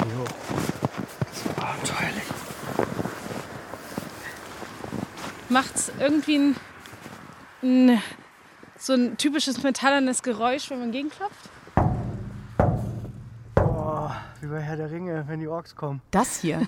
Jo. So abenteuerlich. Macht's irgendwie so ein typisches metallernes Geräusch, wenn man gegenklopft? Boah, wie bei Herr der Ringe, wenn die Orks kommen. Das hier,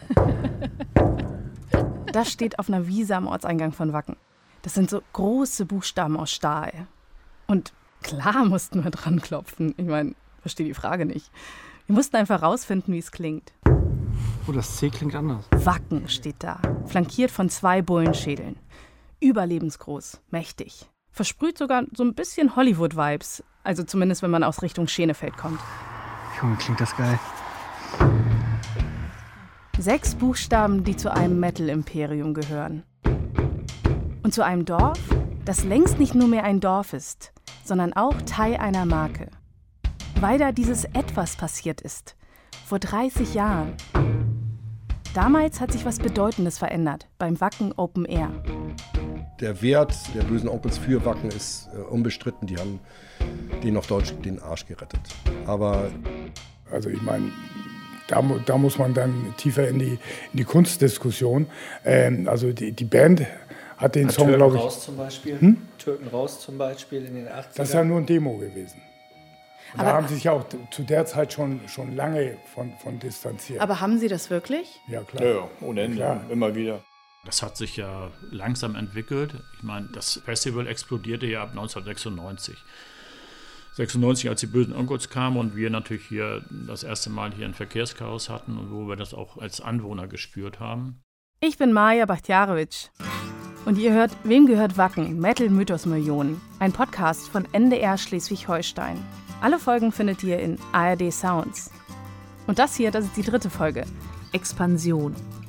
das steht auf einer Wiese am Ortseingang von Wacken. Das sind so große Buchstaben aus Stahl. Und klar mussten wir dran klopfen. Ich meine, verstehe die Frage nicht. Wir mussten einfach rausfinden, wie es klingt. Oh, das C klingt anders. Wacken steht da, flankiert von 2 Bullenschädeln. Überlebensgroß, mächtig. Versprüht sogar so ein bisschen Hollywood-Vibes. Also zumindest, wenn man aus Richtung Schenefeld kommt. Junge, klingt das geil. 6 Buchstaben, die zu einem Metal-Imperium gehören. Und zu einem Dorf, das längst nicht nur mehr ein Dorf ist, sondern auch Teil einer Marke. Weil da dieses Etwas passiert ist. Vor 30 Jahren. Damals hat sich was Bedeutendes verändert beim Wacken Open Air. Der Wert der bösen Onkels für Wacken ist unbestritten. Die haben denen auf Deutsch den Arsch gerettet. Aber also ich meine, da muss man dann tiefer in die Kunstdiskussion. Also die Band hat den Song, glaube ich... Türken raus zum Beispiel? Türken raus zum Beispiel in den 80ern? Das ist ja nur ein Demo gewesen. Aber da haben sie sich ja auch zu der Zeit schon lange von distanziert. Aber haben Sie das wirklich? Ja, klar. Ja, ohne Ende, klar. immer wieder. Das hat sich ja langsam entwickelt. Ich meine, das Festival explodierte ja ab 1996. 96, als die bösen Onkels kamen und wir natürlich hier das erste Mal hier ein Verkehrschaos hatten und wo wir das auch als Anwohner gespürt haben. Ich bin Maja Bachtjarewitsch. Und ihr hört Wem gehört Wacken? Metal Mythos Millionen. Ein Podcast von NDR Schleswig-Holstein. Alle Folgen findet ihr in ARD Sounds. Und das hier, das ist die 3. Folge. Expansion.